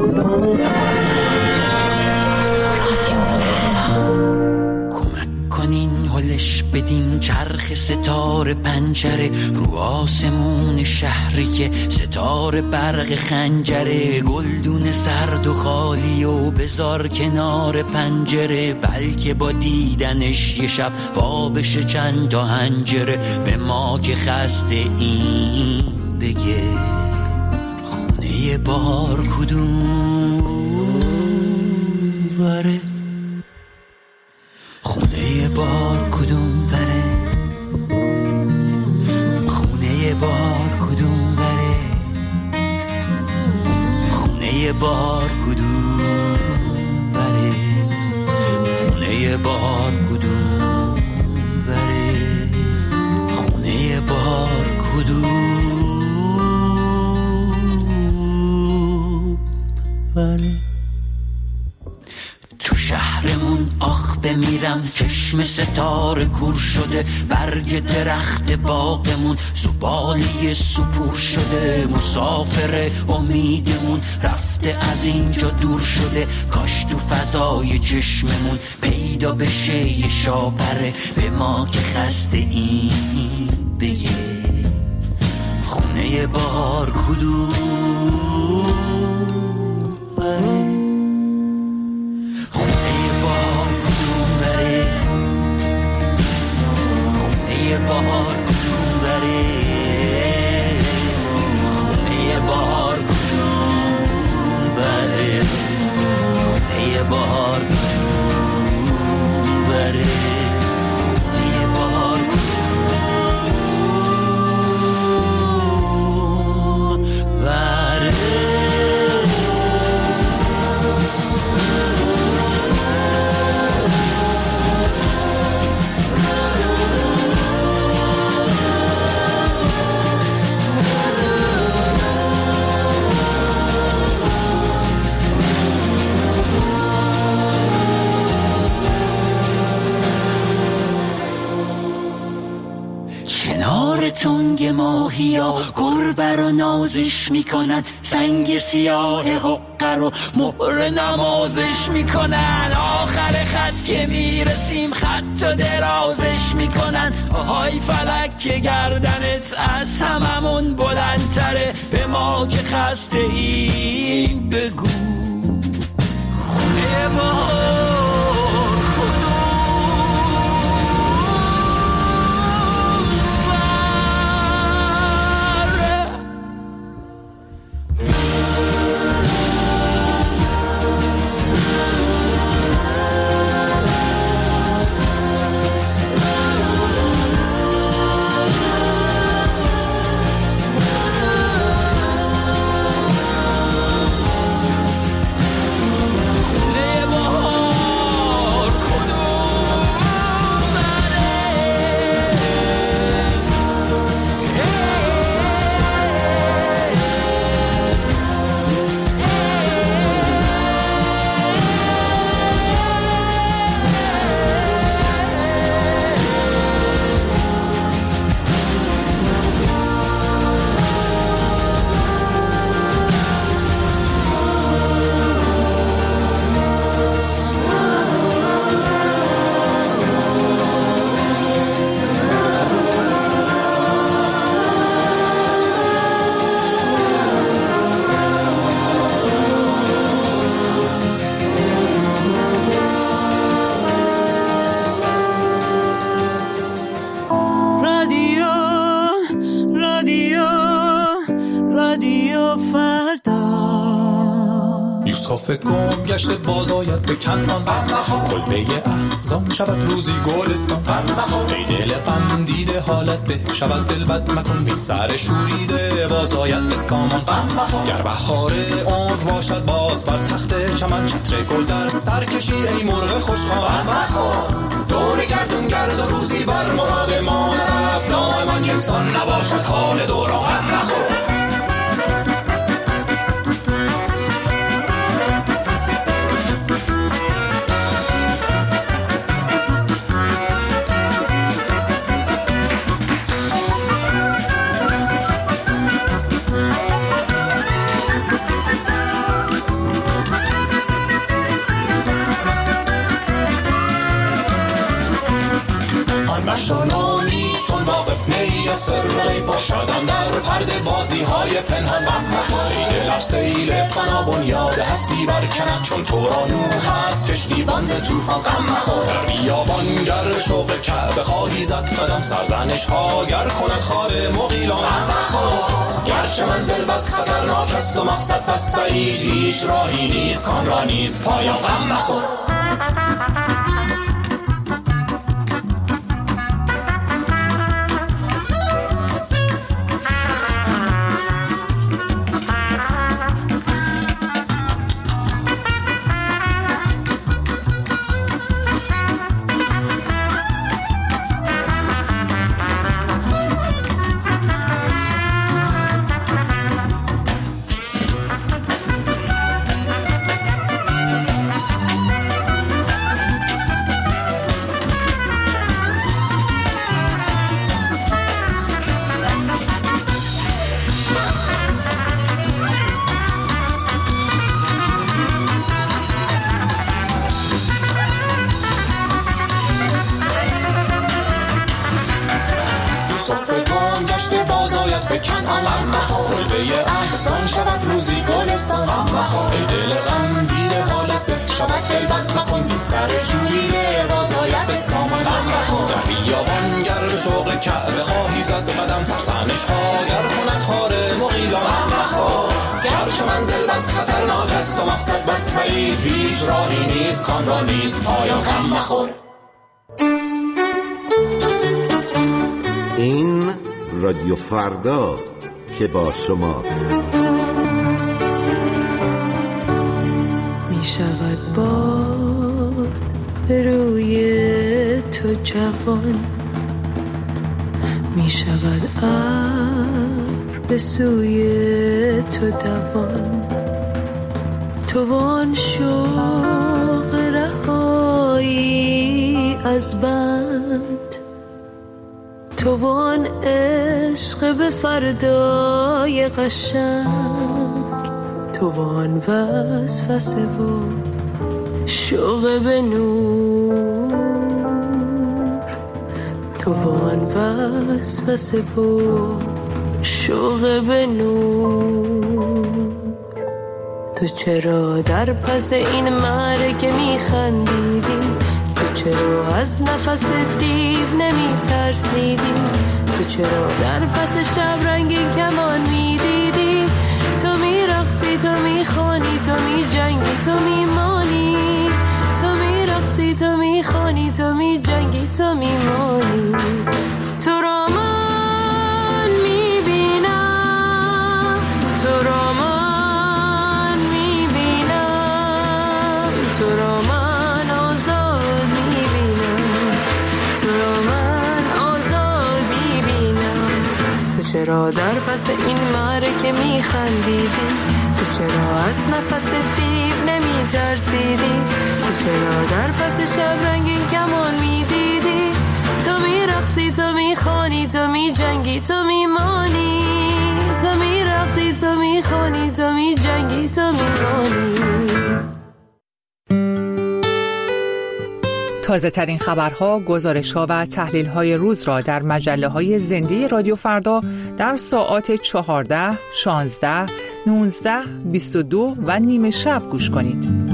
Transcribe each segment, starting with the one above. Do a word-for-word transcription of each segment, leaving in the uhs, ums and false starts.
بدین چرخ ستاره پنجره رو آسمون شهری که ستاره برق خنجره، گلدون سرد و خالی و بذار کنار پنجره، بلکه با دیدنش یه شب وا بشه چند تا هنجره. به ما که خسته این بگه خونه بار کدوم وره، خونه بار کدوم وره، خونه بار کدوم وره، خونه بار کدوم وره، خونه بار کدوم وره، خونه بار کدوم وره. تو شهرمون آخ بمیرم، چشم ستاره کور شده، برگ درخت باغمون زباله سپور شده، مسافر امیدمون رفته از اینجا دور شده، کاش تو فضای چشممون پیدا بشه یه شاپره. به ما که خسته این بگه خونه بار کدوم وره، بهار کدوم بره، خونه بهار کدوم بره، خونه بهار کدوم بره، خونه بهار کدوم بره. تنگ ماهیا گربه رو نازش میکنن، سنگ سیاه حقه رو مهر نمازش میکنن، آخر خط که میرسیم خط و درازش میکنن، آهای فلک که گردنت از هممون بلندتره. به ما که خسته این بگو خونه ما فکر کن گشت باز آید به کنان، کلبه احزان شود روزی گلستان، ای دل غم دیده حالت به شود دل بد مکن، بین سر شوریده باز آید به سامان. گر بهار عمر باشد باز بر تخت چمن، چتر گل در سر کشی ای مرغ خوشخوان. دور گردون گرد و روزی بر مراد ما نرفت، دائما یکسان نباشد حال دوران. غم نخور نشانانی چون واقف نی از سر غیب شدم در پرده بازی های پنهان ای دل سیل فنا بنیاد هستی برکند چون تو را نوح هست کشتی بانز توفان غم مخور در بیابان گر شوق کعبه خواهی زد قدم سرزنش ها گر کند خار مغیلان غم مخور گرچه منزل بس خطرناک است و مقصد بس بعید هیچ راهی نیست کان را نیست پایان غم مخور احسان شود روزی گلستان ای دل غم دیده حالت به شود بلبد مکن وین سر شوریده بازاید به سامان در بیابان گر شوق کعبه خواهی زد قدم سرسنش ها گر کند خار مغیلان گرچه منزل بس خطرناک است و مقصد بس بعید هیچ راهی نیست کان را نیست پایان غم مخور. این رادیو فرداست که با شماست. می شود باد به روی تو جوان، می شود ابر به سوی تو دوان، تو وان شوق رهایی از بند، تو وان عشق به فردای قشنگ، تو وان وسوسه و شوق به نور، تو وان وسوسه و شوق به نور. تو چرا در پس این مرگ می خندیدی؟ تو چرا از نفس دیو نمی ترسیدی؟ تو چرا در پس شب رنگین کمان می دیدی؟ تو می رقصی، تو می خوانی، تو می جنگی، تو می مانی، تو می رقصی، تو می خوانی، تو می جنگی، تو می مانی. تو را من می بینم، تو را من می بینم، تو را من آزاد می بینم، تو را من آزاد می بینم. تو چرا در پس این معرکه می خندیدی؟ تو چرا از نفس دیو نمی ترسیدی؟ تو چرا در پس شب رنگین کمان می دیدی؟ تو می رقصی، تو می خوانی، تو می جنگی، تو می مانی، تو می رقصی، تو می خوانی، تو می جنگی، تو می مانی. تازه ترین خبرها، گزارش‌ها و تحلیل‌های روز را در مجله‌های زنده رادیو فردا در ساعات چهارده، شانزده، نوزده، بیست و دو و نیمه شب گوش کنید.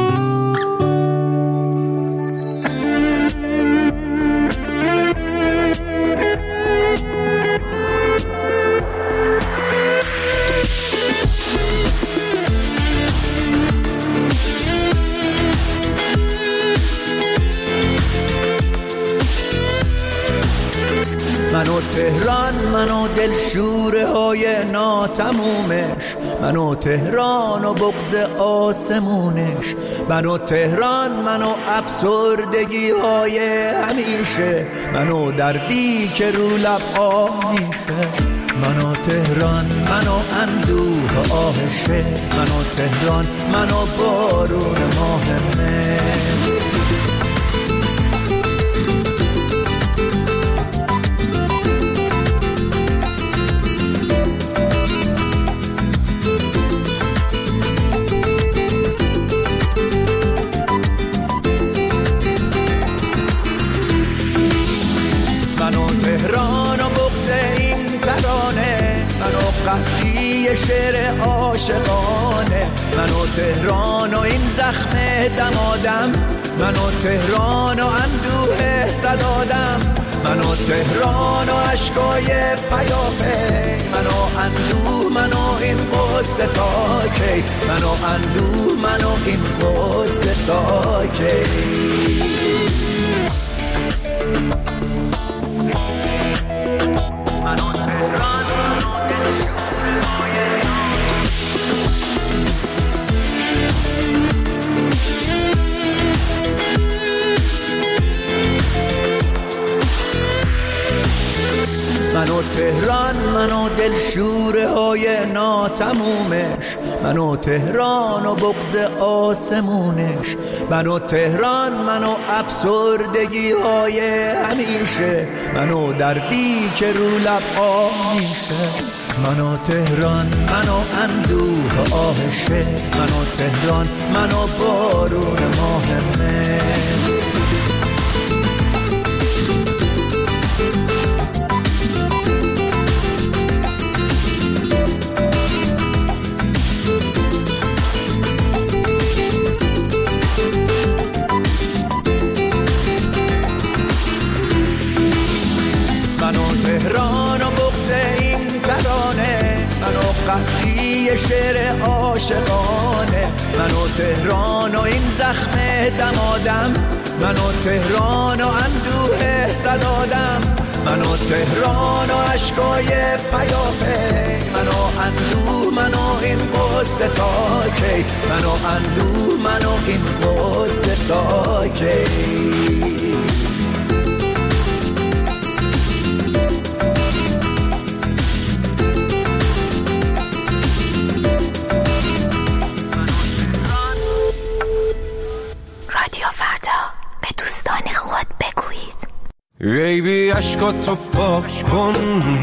منو تهران، منو دلشوره های ناتمومش، منو تهران و بغض آسمونش، منو تهران، منو افسردگی های همیشه، منو دردی که رو لب آه میشه. منو تهران، منو اندوه آهشه، منو تهران، منو بارون ماه مه. شعر عاشقانه. من و تهران و این زخم دمادم، من و تهران و اندوه صدادم، من و تهران و عشقای پیاپی، من و اندوه، من و این قصه تا کی، من و اندوه، من و این قصه تا کی. من و تهران و دلشوره من و تهران، من و دلشوره های ناتمومش، من و تهران و بغض آسمونش، من و تهران، من و افسردگی های همیشه، من و دردی که رو لب آمیشه. من و تهران، من و اندوه آهشه، من و تهران، من و بارون ماه مه. قحطی شعر عاشقانه. من و تهران و این زخم دمادم، من و تهران و اندوه صدادم، من و تهران و عشقای پیاپی، من و اندوه، من و این قصه تا کی، من و اندوه، من و این قصه تا کی. ای بی عشقاتو پاک کن،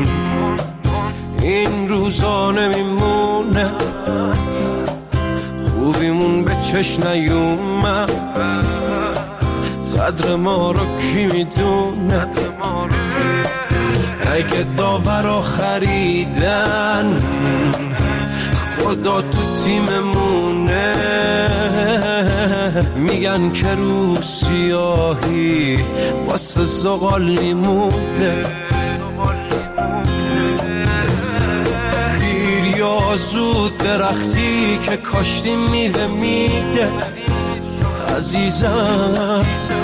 این روزا نمیمونه، خوبیمون به چشم نیومد، قدر ما رو کی میدونه؟ اگه داورا خریدن خدا تو تیممونه، میگن که رو سیاهی واسه زغال میمونه. دیر یا زود درختی که کاشتی میوه میده عزیزم.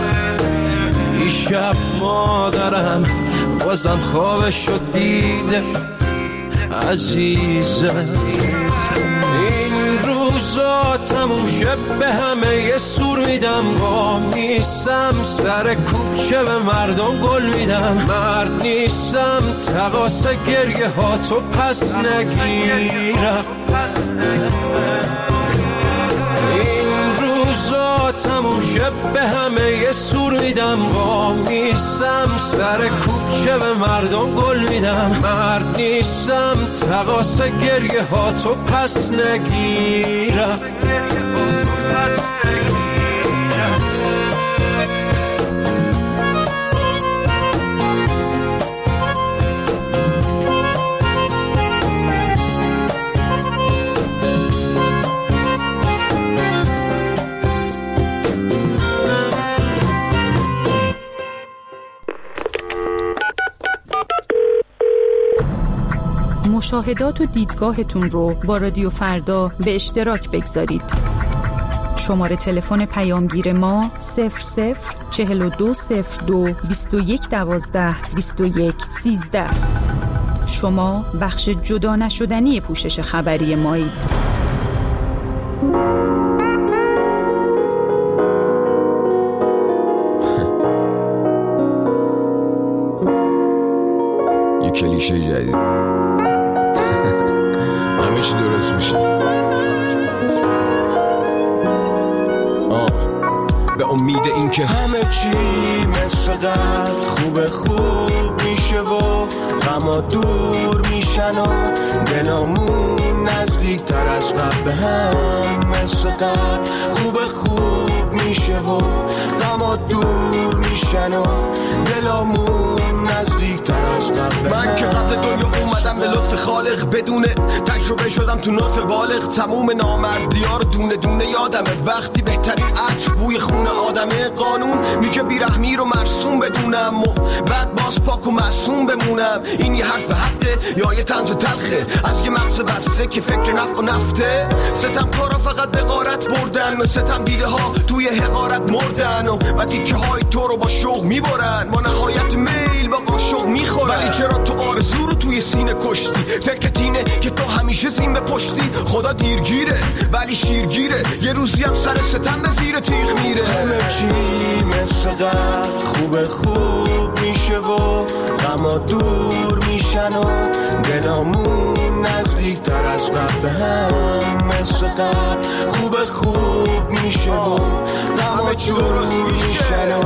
دیشب مادرم بازم خوابشو دیده عزیزم. این روزا تموم شه به همه یه سور میدم، قام نیستم سر کوچه به مردم گل میدم، مرد نیستم تقاس گریه ها تو پس نگیرم. تموم شه به همه یه سور میدم، قام نیستم سر کوچه به مردم گل میدم، مرد نیستم تقاس گریه ها تو پس نگیرم. مشاهدات و دیدگاهتون رو با رادیو فردا به اشتراک بگذارید. شماره تلفن پیامگیر ما صفر صفر چهل و دو صفر دو بیست و یک دوازده بیست و یک سیزده. شما بخش جدا نشدنی پوشش خبری مایید. یه کلیشه جدید همه چی درست میشه. آه. به امید این که همه چی مثل قبل خوب خوب میشه و غما دور میشن و دلامون نزدیک تر از قبل به هم مثل قبل خوب خوب میشه و غما دور میشن و دلامون نزدیکتر از قبل. من که قبل دنیا اومدم به لطف خالق، بدون تجربه شدم تو نطف بالغ. تموم نامردی ها رو دونه دونه یادمه، وقتی بهترین عطر بوی خون آدمه. قانون میگه بیرحمی رو مرسوم بدونم و بعد باز پاک و معصوم بمونم. این یه حرف حقه یا یه طنز تلخه از یه مغز بسته که فکر نفع و نفته؟ ستم کارا فقط به غارت بردن، ستم دیده ها توی حقارت مردن و و تیکه های تو رو با شوق میبرن، با نهایت میل با قاشق میخورن. ولی چرا تو آرزو رو توی سینه کشتی؟ فکرت اینه که تو همیشه زین به پشتی. خدا دیرگیره ولی شیرگیره، یه روزی هم سر ستم به زیر تیغ میره. همه چی مثل قبل خوب خوب میشه و غما دور میشن و دلامون نزدیکتر از قبل هم. مثل قبل خوب خوب میشه و غما دور میشن و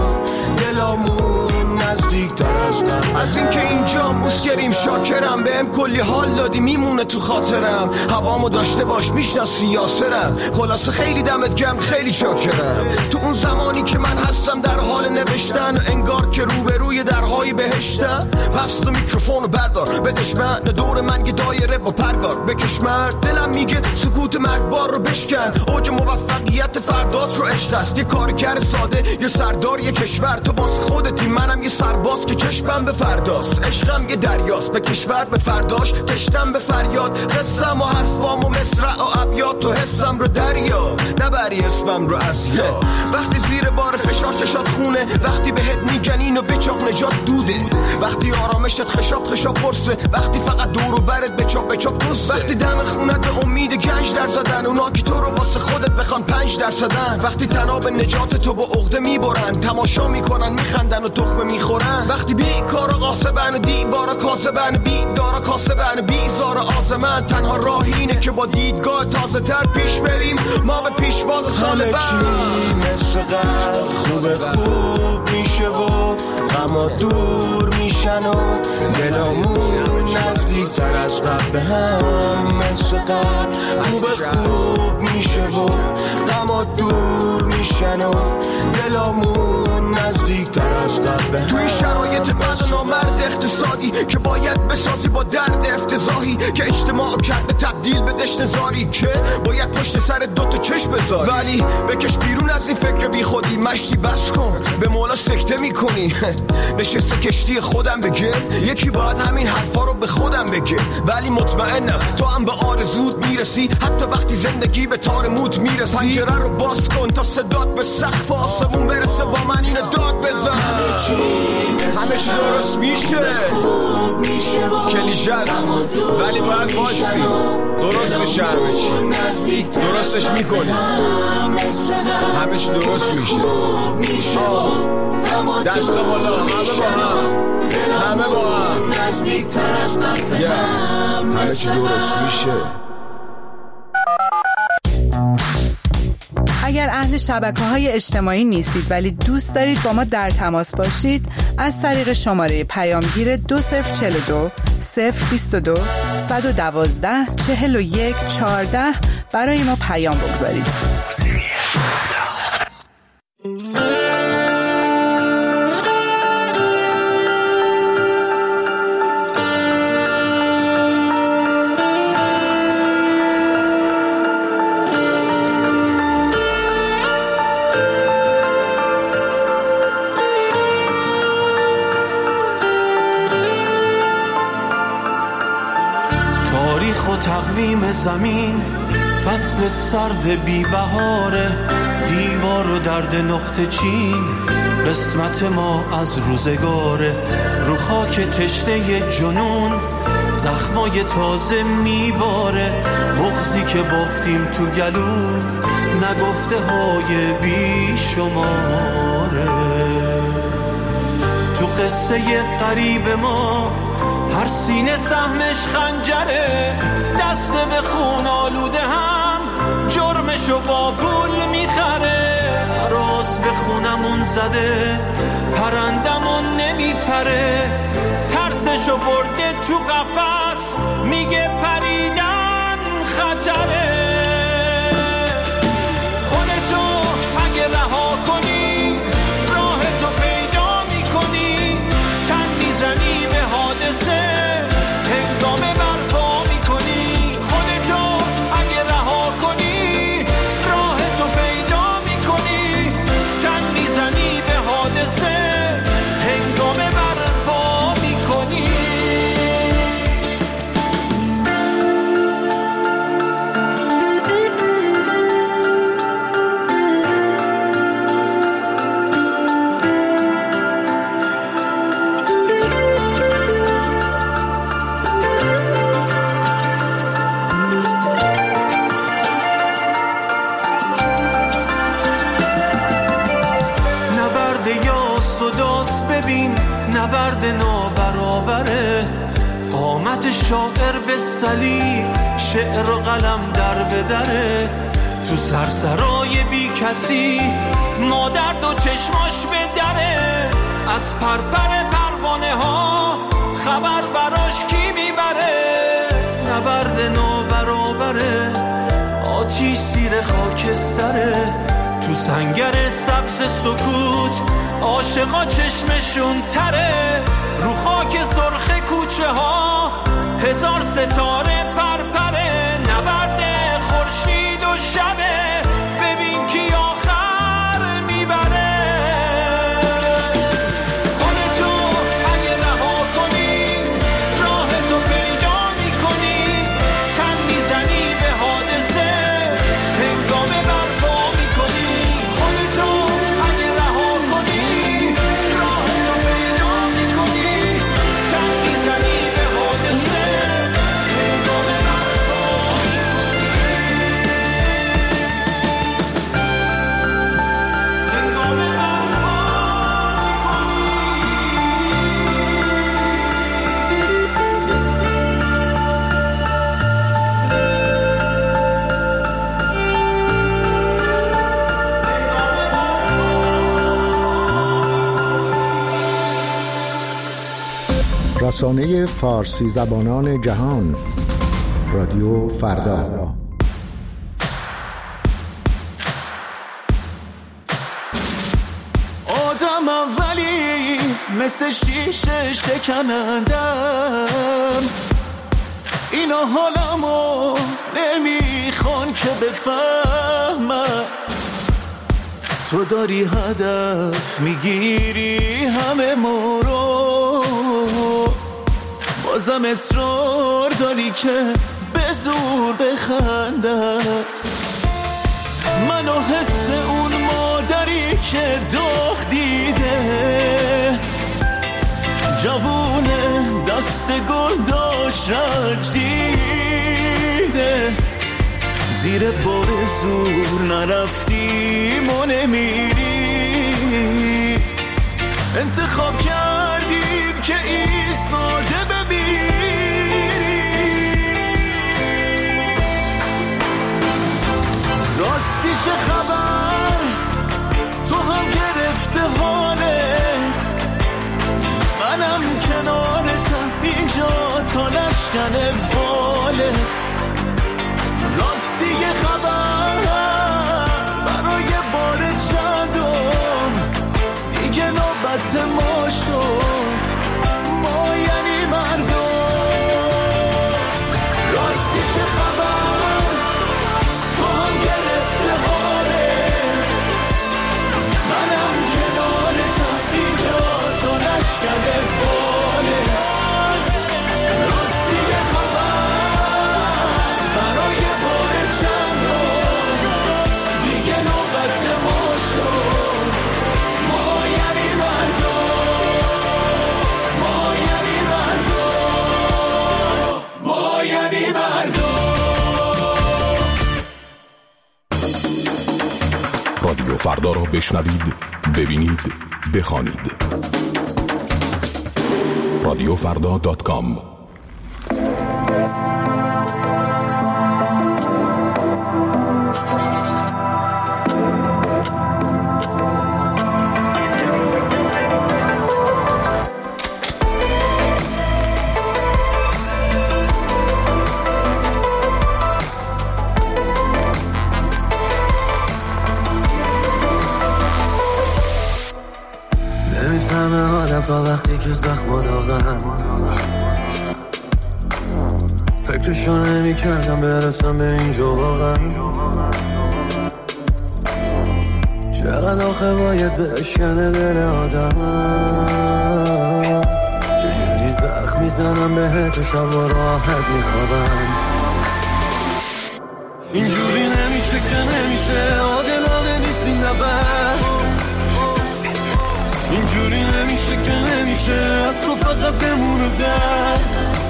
دلامون نزدیکتر از قبل. از این که اینجا مسکریم شاکرم، بهم کلی حال دادی میمونه تو خاطرم. هوامو داشته باش میشناسی یاسرم، خلاصه خیلی دمت گرم خیلی شاکرم. تو اون زمانی که من هستم در حال نوشتن، انگار که روبروی درهای بهشتم. پس تو میکروفونو بردار بدش من، دور من یه دایره با پرگار بکش مرد. دلم میگه سکوت مرگبار رو بشکن، اوج موفقیت فردات رو عشق است. یه کارگر ساده یه سردار یه کشور، تو باز خودتی منم یه سرباز که چشمم به فرداست. عشقم یه دریاست به کشور به فرداش، تشتم به فریاد. قصم و حرفام و مصرع و ابیات، تو حسم رو دریا نبری اسمم رو اسیا. وقتی زیر بار فشار چشات خونه، وقتی بهت میگن اینو بچاق نجات دوده، وقتی آرامشت خشاب خشاب پرسه، وقتی فقط دور و برت بچاق بچاق پرسه، وقتی دم خونت به امید گنج در زدن، اونا که تو رو واسه خودت بخوان پنج در زدن، وقتی تناب نجات تو با عقده میبرن، تماشا میکنن میخندن و تخمه میخورن، وقتی بیکارا قاسبن و دیوارا کاسبن، بیدارا کاسبن بیزار آزمن. تنها راه اینه که با دیدگاه تازه تر پیش بریم، ما به پیشواز سال بعد. مثل قبل خوب خوب میشه و غما دور میشن و دلامون نزدیکتر از قبل هم. مثل قبل خوب خوب میشه و غما دور میشن و دلامون نزدیکتر از قبل هم. توی شرایط بد و نامرد اقتصادی که باید بسازی با درد افتضاحی، که اجتماع کرده تبدیل به دشت زاری، که باید پشت سر دوتا چشم بذاری، ولی بکش بیرون از این فکر بی خودی. مشتی بس کن به مولا سکته میکنی، نشسته کشتی خودم بگه، یکی باید همین حرفا رو به خودم بگه. ولی مطمئنم تو هم به آرزوت میرسی، حتی وقتی زندگی به تار موت میرسی. پنجره رو باز کن تا صدات به سقف آسمون برسه، با من اینو داد بزن. همه چی درست میشه، کلیشه است ولی باید باشی، درست میشه. همه چی درستش میکنی، همه چی درست میشه. دست بالا، همه با هم، همه با هم، همه چی درست میشه. اگر اهل شبکه‌های اجتماعی نیستید ولی دوست دارید با ما در تماس باشید، از طریق شماره پیامگیر دو صفر چهل و دو صفر بیست و دو صد و دوازده چهل و یک چهارده برای ما پیام بگذارید. تقویم زمین فصل سرد بی بهاره، دیوار و درد نقطه چین قسمت ما از روزگاره. رو خاک تشنه جنون زخمای تازه میباره، بغضی که بافتیم تو گلو نگفته های بی شماره. تو قصه قریب ما هر سینه سهمش خنجره، دست به خون آلوده هم جرمشو با پول میخره. راست به خونمون زده پرندمون نمیپره، ترسشو برده تو قفس میگه پریدن خطره. خودتو اگه رها نبرد نابرابره، قامت شاعر به صلیب، شعر و قلم در به دره، تو سرسرای بی کسی مادر دو چشماش به دره، از پرپر پروانه ها خبر براش کی میبره، نبرد نابرابره، آتیش زیر خاکستره، تو سنگر سبز سکوت عاشقا چشمشون تره، رو خاک سرخ کوچه ها هزار ستاره پرپره، نبرد خورشید و شبه، ببین کی آخر میبره. خودتو اگه رها کنی راهتو پیدا میکنی، تن میزنی به حادثه هنگامه برپا میکنی، خودتو اگه رها کنی راهتو پیدا میکنی، تن میزنی به حادثه هنگامه برپا میکنی، هنگامه برپا میکنی. رسانه فارسی زبانان جهان، رادیو فردا. آدمم ولی مثل شیشه شکنندم، اینا حالمو نمیخوان که بفهمم، تو داری هدف میگیری همه ما رو، بازم اصرار داری که به زور بخندم، منو حس اون مادری که داغ دیده، جوونه دست گل داشت رنج دیده، زیر بار زور نرفتیم و نمیری، انتخاب کردیم که ایستاده بمیری، راستی چه خبر تو هم گرفته حالت، منم کنارتم اینجا تا نشکن بالت، راستی یه خبر برای بار چندم دیگه نوبت ما شد، ما یعنی مردم، راستی چه خبر تو هم گرفته حالت، منم کنارتم اینجا تا نشکن بالت، راستی یه خبر برای بار چندم دیگه نوبت ما شد، ما یعنی مردم، ما یعنی مردم، ما یعنی مردم. رادیو فردا را بشنوید، ببینید، بخوانید. رادیو فردا دات کام. نمیفهمه آدم تا وقتی که زخم و داغم، فکرشو نمی کردم برسم به اینجا واقعا، چقدر آخه باید بشکنه دل آدم، چجوری زخم میزنم بهت و شب و راحت میخوابم، اینجوری نمیشه که نمیشه، عادلانه نیست این نبرد، اینجوری نمیشه که نمیشه، از تو فقط بمونه در،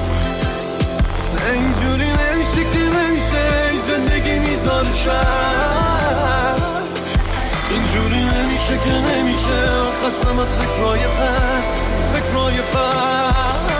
اینجوری نمیشه که نمیشه، زندگی میذاره شر، اینجوری نمیشه که نمیشه، خستم از فکرهای پرت، فکرای پر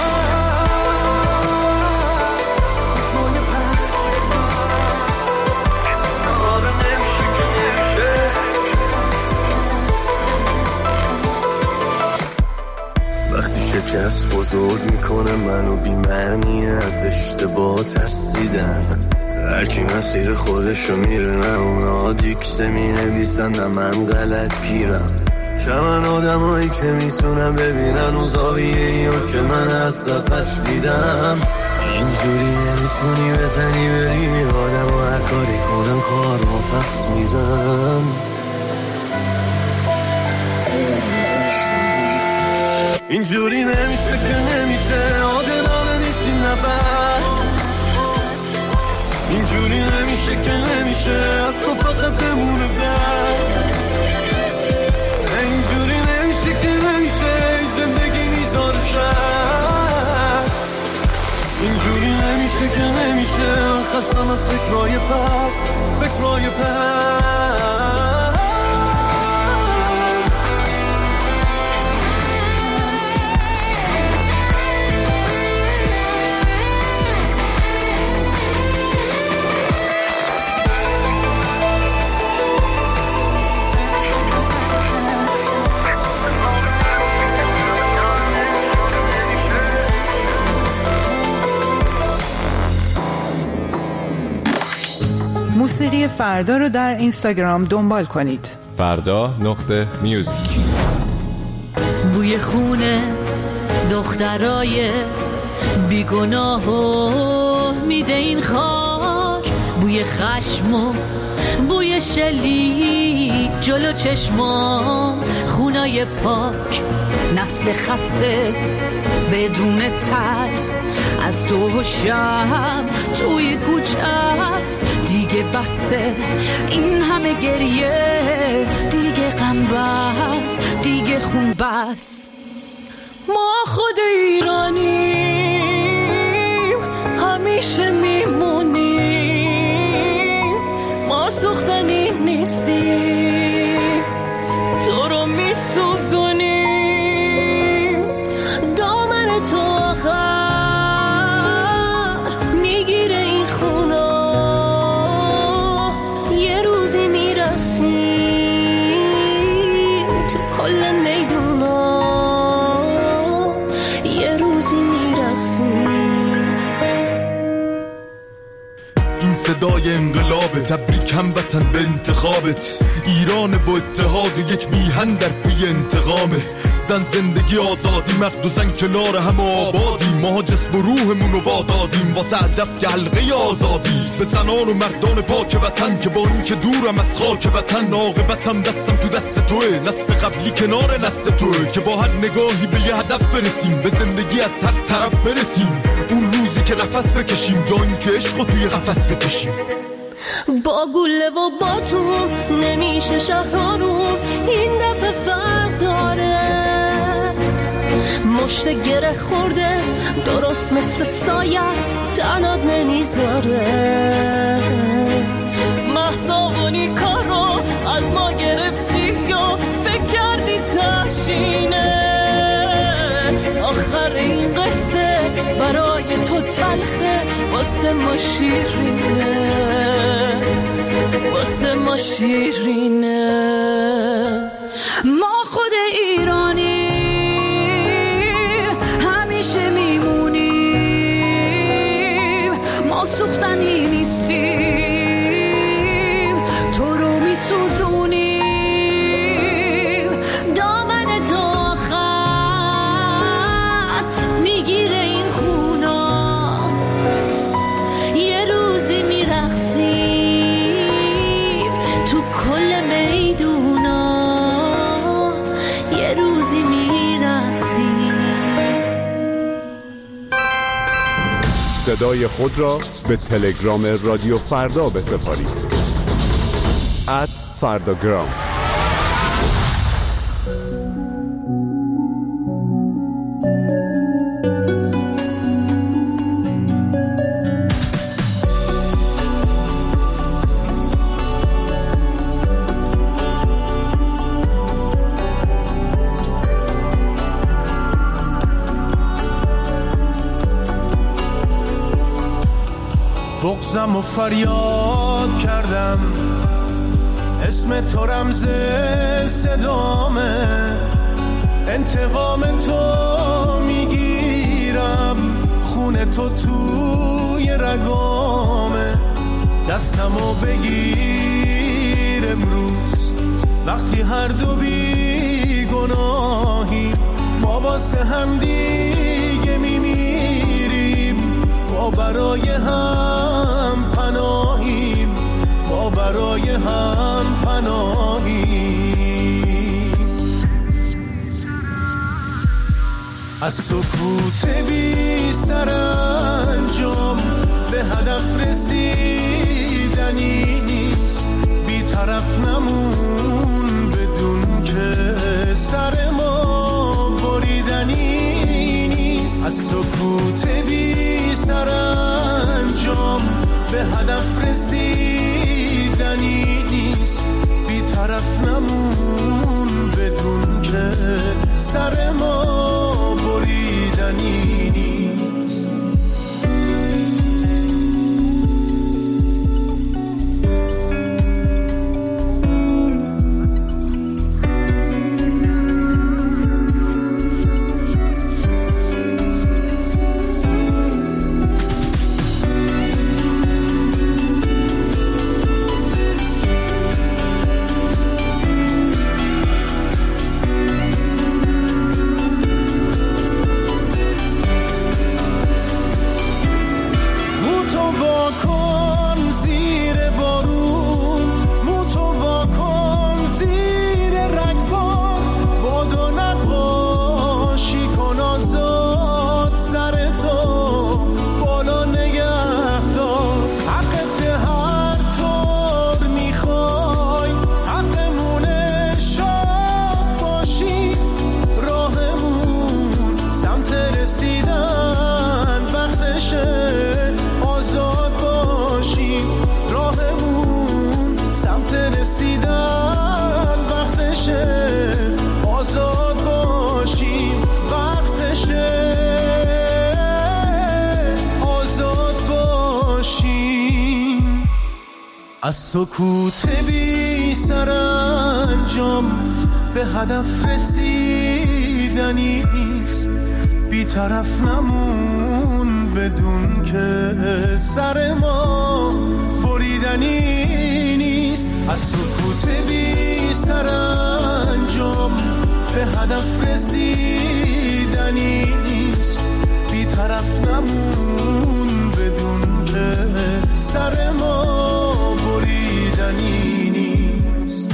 وقتی شکست بزرگ میکنه منو بی معنی از اشتباه ترسیدن هر کی مسیر خودشو میره نه اونا دیکته می نویسن نه من غلط گیرم شمن آدم هایی که میتونم ببینن اون زاویه ایو که من از قفص دیدم اینجوری نمیتونی بزنی بری آدم و هر کاری کنم کار ما پس میدم اینجوری نمیشه که نمیشه عادلانه نیستی نبر اینجوری نمیشه که نمیشه از تو فقط بمونه در اینجوری نمیشه که نمیشه زندگی میذاره شد اینجوری نمیشه که نمیشه من خستم از فکرای پر فکرای پر موسیقی فردا رو در اینستاگرام دنبال کنید. فردا نقطه میوزیک. بوی خونه دخترای بیگناهو میده این خاک بوی خشم و بوی شلیک جلو چشمام خونای پاک نسل خسته بدون ترس از تو و شب توی کوچه است دیگه بسه این همه گریه دیگه غم بس دیگه خون بس ما خود ایرانیم همیشه میمونیم ما سوختنی نیستیم تو رو میسوزونیم دامن تو آخر میگیره این خونا یه روزی میرقصیم تو کل میدونا یه روزی میرقصیم این صدای انقلابه تبریکم وطن به انتخابت ایران و اتحاد و یک میهن در پی انتقامه زن زندگی آزادی مرد و زن کنار هم آبادی ما جسم و روحمون رو وادادیم واسه هدف که حلقه آزادی به زنان و مردان پاک وطن که با این که دورم از خاک وطن عاقبتم دستم تو دست توه نسل قبلی کنار نسل توه که با هر نگاهی به یه هدف برسیم به زندگی از هر طرف برسیم اون روزی که نفس بکشیم جا این که عشق توی قفس بکشیم با گله و باتون نمیشه شهرانون این دفعه فرق داره مشت گره خورده درست مثل سایت تنات نمیذاره محصابونی کارو از ما گرفتی یا فکر کردی تشینه آخر این قصه برای تو تلخه واسه ما شیرینه واسه ما شیرینه ما خود ایرانی همیشه میمونیم ما سوختنی نیستیم تو رو میسوزونیم دامن تو آخر میگیره این خونا یه روزی میرقصیم تو کل میدونا یه روزی میرقصیم صدای خود را به تلگرام رادیو فردا بسپارید ات فرداگرام. بغضم و فریاد کردم، اسم تو رمز صدامه، انتقام تو میگیرم، خون تو توی رگامه، دستمو بگیر امروز وقتی هر دو بی گناهیم، ما واسه هم دیگه میمیریم، ما برای هم پناهیم، ما برای هم پناهیم. از سکوت بی سرانجام به هدف رسیدنی نیست، بی طرف نمون بدون که سر ما بریدنی نیست. از سکوت بی سرانجام به هدف رسیدنی نیست، بی طرف نمون بدون که سر ما بریدنی نیست. از سکوت بی سرانجام به هدف رسیدنی نیست، بی طرف نمون بدون که سر ما بریدنی نیست. از سکوت بی سرانجام به هدف رسیدنی نیست، بی طرف نمون بدون که سر ما بریدنی نیست.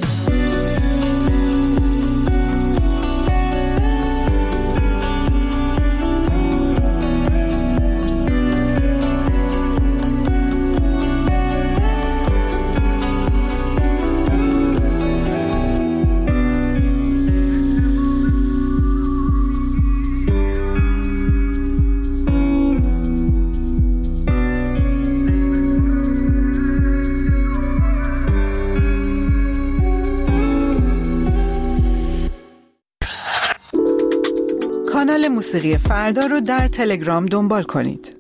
کانال موسیقی فردا رو در تلگرام دنبال کنید.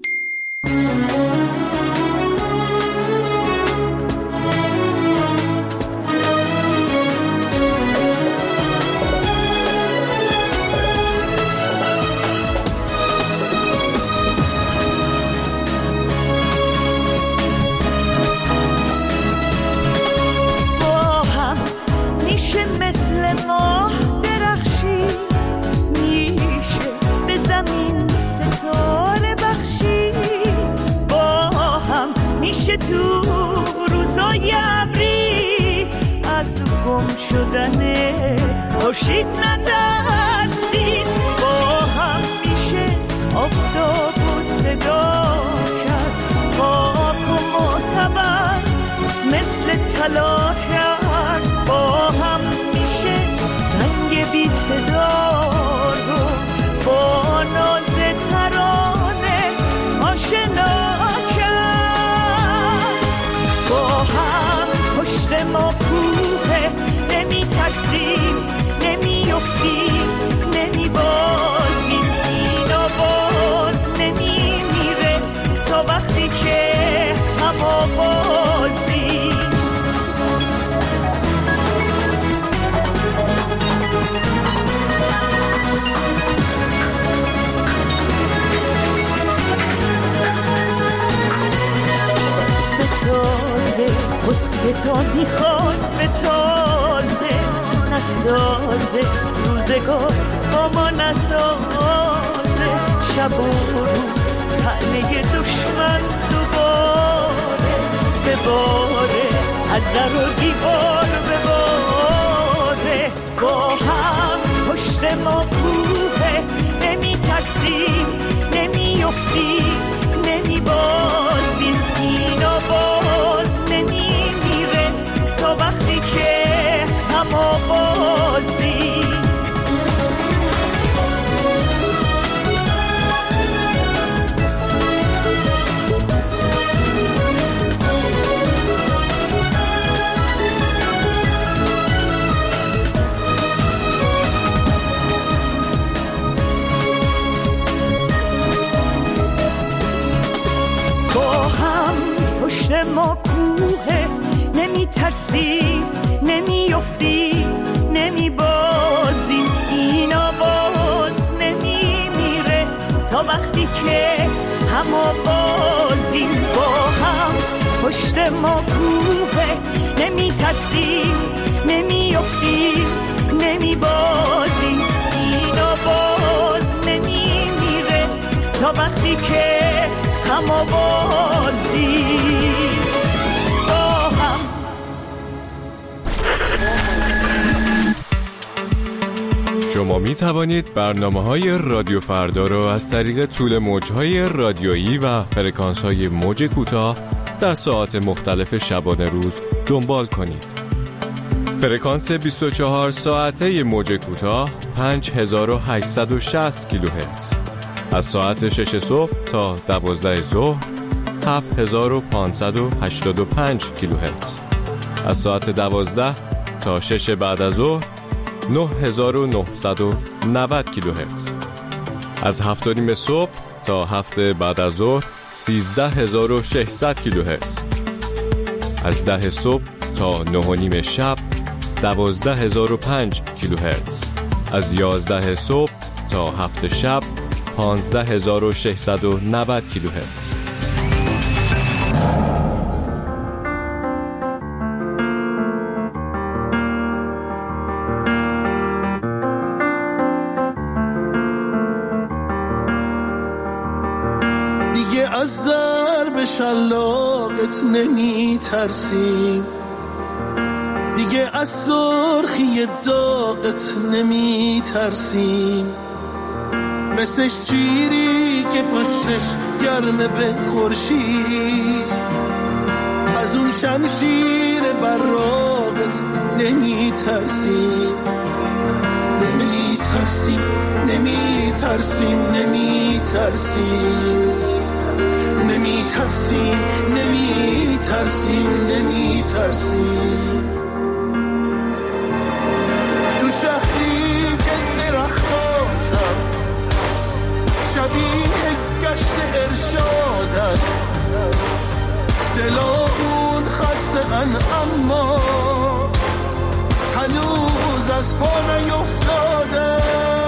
با هم میشه مثل ماه درخشی، میشه به زمین ستاره بخشی، با هم میشه تو روزای ابری از گم شدن خورشید نترسید، با هم میشه آفتاب و صدا کرد، خاک و معتبر مثل طلا کرد، با هم میشه سنگ بی صدا رو با ناز ترانه آشنا کرد، با هم پشت ما کوه نمی ترسیم نمی افتیم نمی بازیم، این آواز نمی میره تا وقتی که کتاب میخواد به تازه نسازه روزگار با ما نسازه شب و روز تنه دشمن دوباره بباره از در و دیوار بباره با هم پشت ما کوه نمی ترسیم نمی افتیم نمی بازیم اینا باز نمی میره تا وقتی که هم آوازیم پشت ما کوه نمی ترسیم نمی افتیم نمی بازیم اینا باز نمی میره تا وقتی که هم بازیم با هم پشت ما کوه نمی ترسیم نمی افتیم نمی بازیم اینا باز نمی میره تا وقتی که هم بازی با هم. شما می توانید برنامه‌های رادیو فردا را از طریق طول موج‌های رادیویی و فرکانس‌های موج کوتاه در ساعات مختلف شبانه روز دنبال کنید. فرکانس بیست و چهار ساعته موج کوتاه پنج هزار و هشتصد و شصت کیلوهرتز، از ساعت شش صبح تا دوازده ظهر هفت هزار و پانصد و هشتاد و پنج کیلوهرتز، از ساعت دوازده تا شش بعد از ظهر نه هزار و نهصد و نود کیلوهرتز، از هفت و نیم صبح تا هفت بعد از ظهر سیزده هزار و ششصد کیلوهرتز، از ده صبح تا نه و نیم شب دوازده هزار و پنج کیلوهرتز، از یازده صبح تا هفت شب پانزده هزار و ششصد و نود کیلوهرتز. دیگه از ضرب شلاقت نمی ترسیم، دیگه از سرخی داغت نمی ترسیم، مثل شیری که پشتش گرمه به خورشید، از اون شمشیر براقت نمی ترسیم، نمی ترسیم نمی ترسیم نمی ترسیم نمی ترسیم نمی ترسیم نمی ترسیم. تو شهری که درختاشم شبیه گشت ارشادن، دلامون خسته‌ان اما هنوز از پا نیفتادن،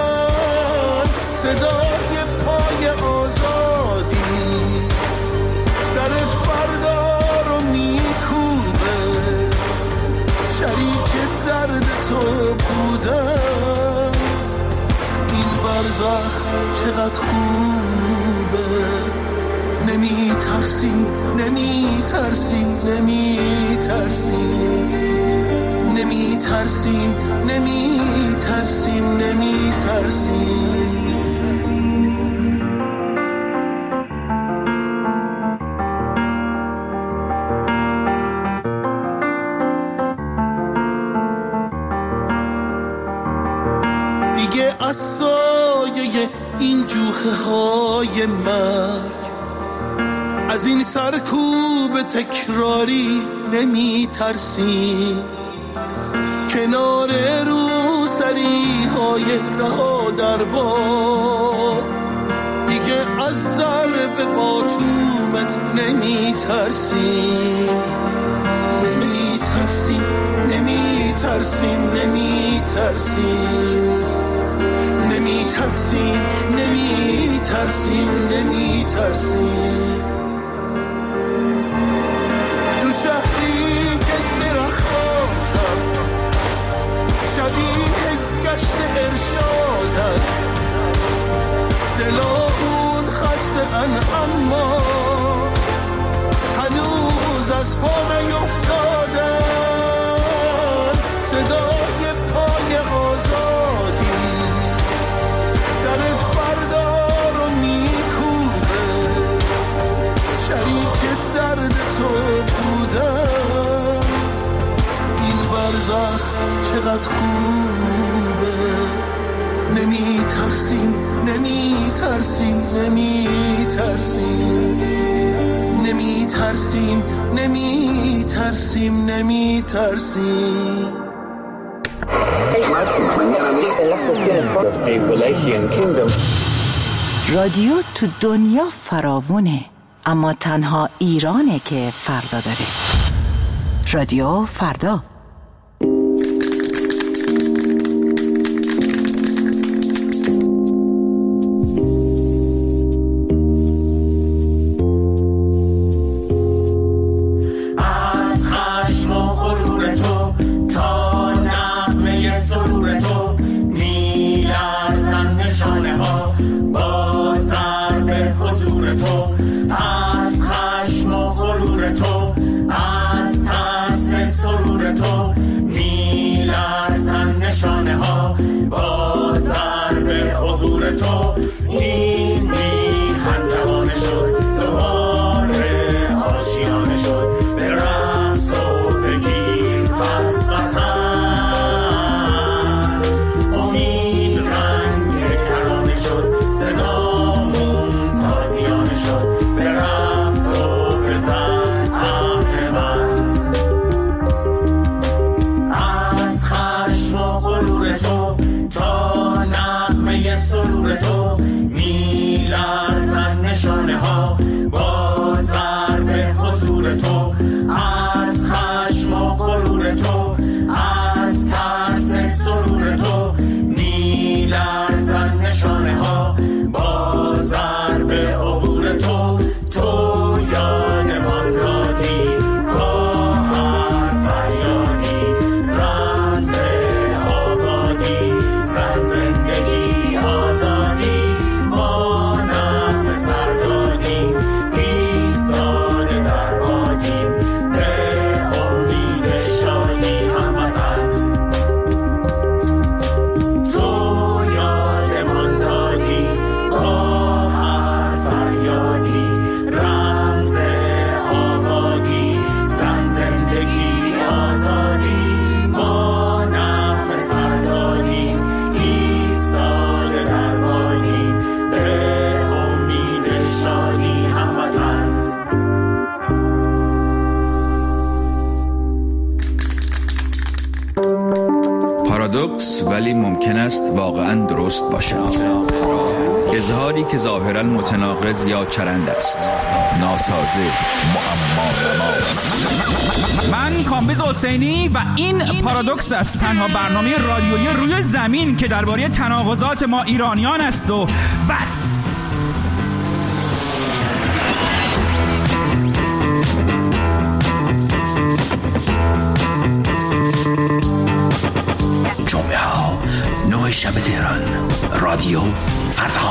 صدای پای آزادی در فردا رو میکوبه، شریک درد تو بودن این برزخ چقدر خوبه. نمی ترسیم نمی ترسیم نمی ترسیم نمی ترسیم نمی ترسیم نمی ترسیم. دیگه از سایه این جوخه های مرگ، از این سرکوب تکراری نمی ترسیم، کنار رو سری های رها در باد دیگه از ضرب باتومت نمی ترسیم، نمی ترسیم نمی ترسیم نمی ترسیم نمی ترسیم نمی ترسیم نمی ترسیم. تو شهری که دوزخ چقدر خوبه. نمی ترسیم نمی ترسیم نمی ترسیم نمی ترسیم نمی ترسیم نمی ترسیم. رادیو تو دنیا فراوونه، اما تنها ایرانه که فردا داره. رادیو فردا. پارادوکس ولی ممکن است واقعا درست باشد. اظهاری که ظاهرا متناقض یا چرند است، ناسازه، معما نما. من کامبیز حسینی و این پارادوکس است، تنها برنامه رادیویی روی زمین که درباره تناقضات ما ایرانیان است و بس. جمعه ها نه شب تهران، رادیو فردا.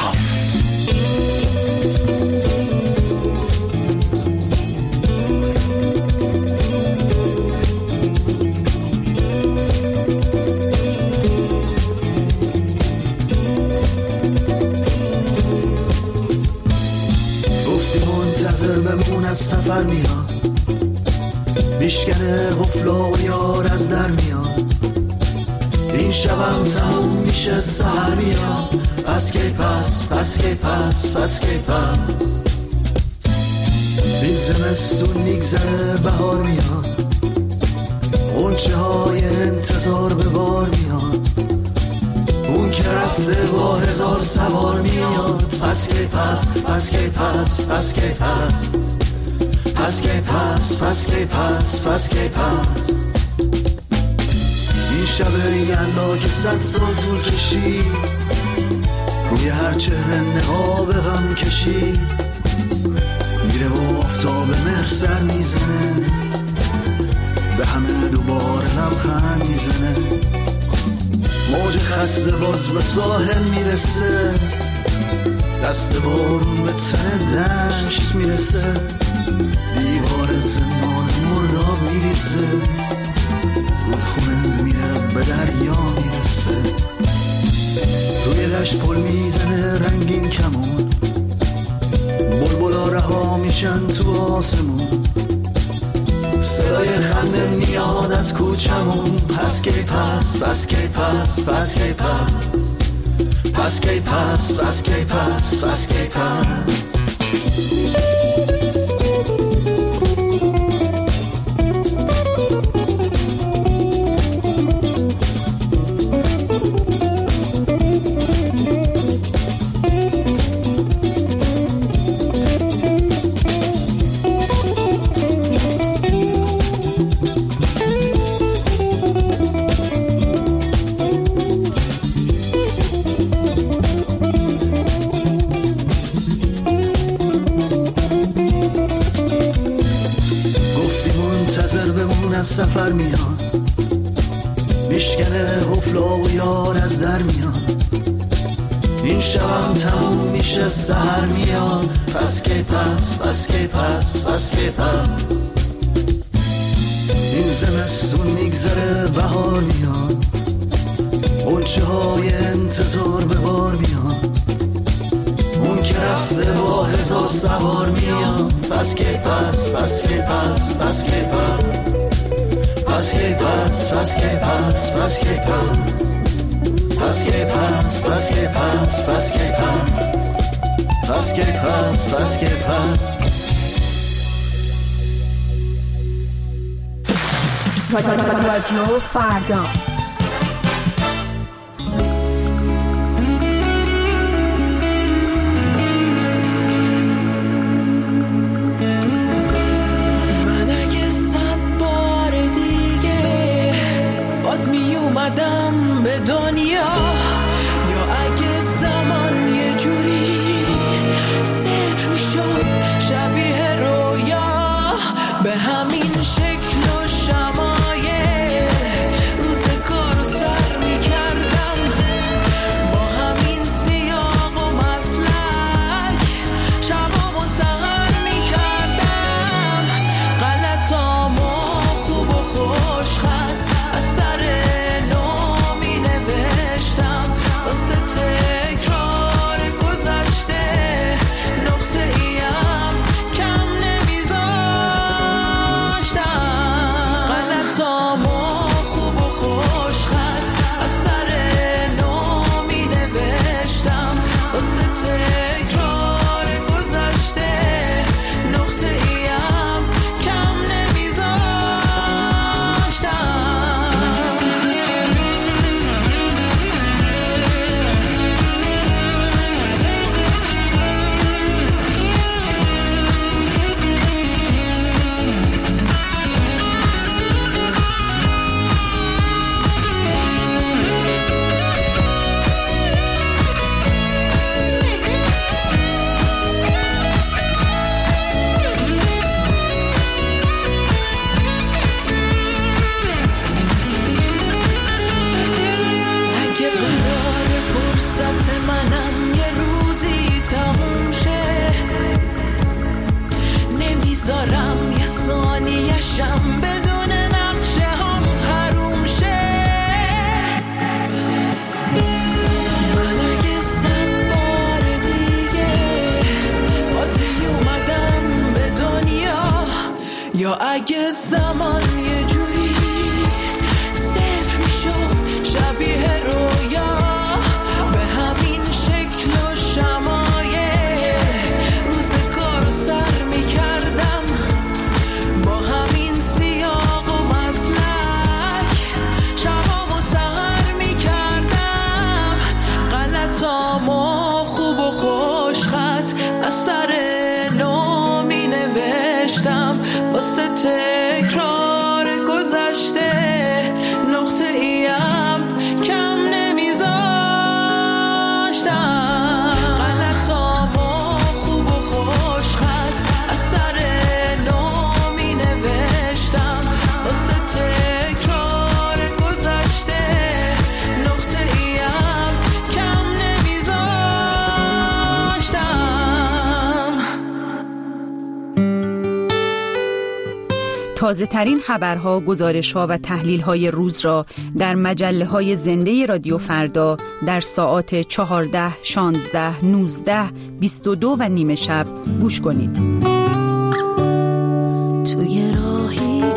گفتی منتظر بمون از سفر میاد، بیشکنه غفل و یار از در میاد، این شبم تموم میشه سحر میاد، پس کی پس پس کی پس پس کی پس بی زمستون میگذره بهار میاد، غنچه های انتظار به بار میاد، اون که رفته با هزار سوار میاد، پس کی پس پس کی پس پس کی پس پس کی پس پس کی پس پس کی پس این شب یلدا که صد سال طول کشید، روی هر چهره نقاب غم کشید، میره و آفتاب مهر سر میزنه، به همه دوباره لبخند میزنه، موج خسته باز به ساحل میرسه، دست بارون به تن دشت میرسه، دیوار زمان مرداب میریزه، رودخونه میره به دریا میرسه، روی دشت پل میزنه رنگین کمون، بلبلا رها میشن تو آسمون، صدای خنده میاد از کوچمون. پس کی پس پس کی پس پس کی پس پس کی پس پس کی پس پس کی پس از سفر میاد، میشکنه قفلا و یار از در میاد. این شبم تموم میشه سحر میاد. پس کی پس پس کی پس پس کی پس این زمستون میگذره بهار میاد. قنچه های انتظار به بار میاد. اون که رفته با هزار سوار میاد. پس کی پس پس کی پس پس کی پس پس کی پس پس کی پس پس کی پس پس کی پس پس کی پس پس کی پس پس کی پس پس کی پس رادیو فردا. اومدم به دنیا، یا اگه زمان یه جوری صفر میشد شبیه رویا، به همین شکل و شمایه روزگار رو سر میکردم، با همین سیاق و مسلک شبامو سهر میکردم، غلطامو خوب و خوش خط از سر یا اگه زمان یه جوری صفر میشد شبیه رویا، به همین شکل و شمایه روزگار رو سر میکردم، با همین سیاق و مسلک شبامو سهر میکردم، غلطامو خوب و خوش خط از سر نو می نوشتم، واسه تکرار گذشته نقطه ایم کم نمیذاشتم، غلطامو خوب و خوش خط از سر نو می نوشتم، واسه تکرار گذشته نقطه ایم کم نمیذاشتم. تازه ترین خبرها، گزارش‌ها و تحلیل‌های روز را در مجله‌های زنده رادیو فردا در ساعات چهارده، شانزده، نوزده، بیست و دو و نیمه شب گوش کنید. توی راهی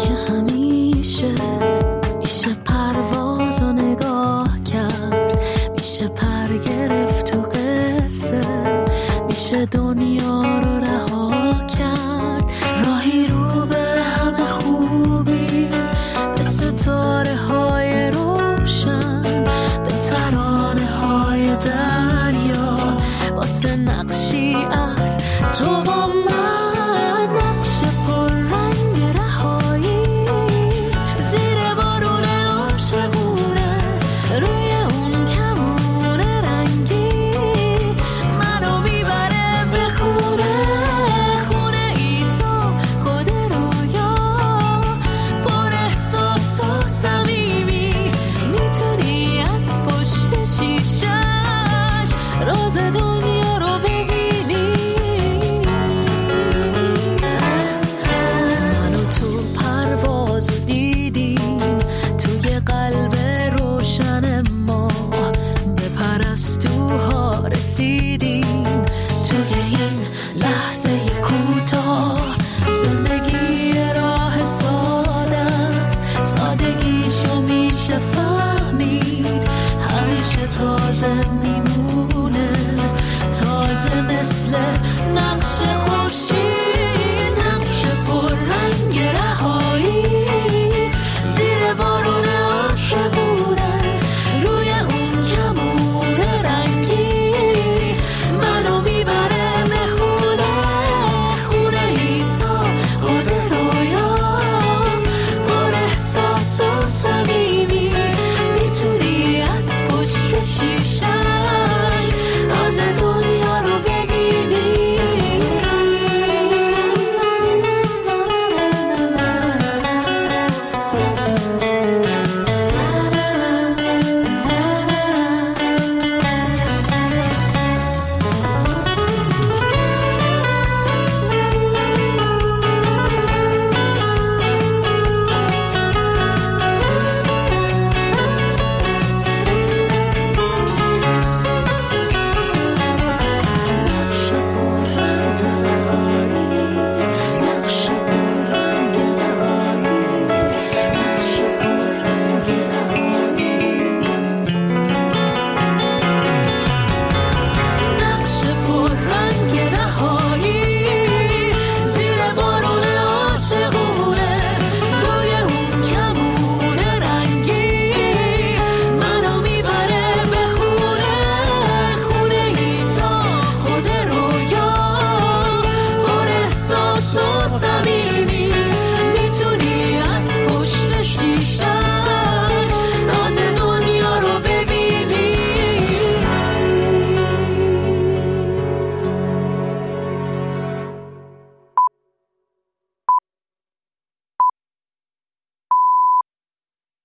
نمیشه فهمید، همیشه تازه میمونه، تازه مثل نقش خود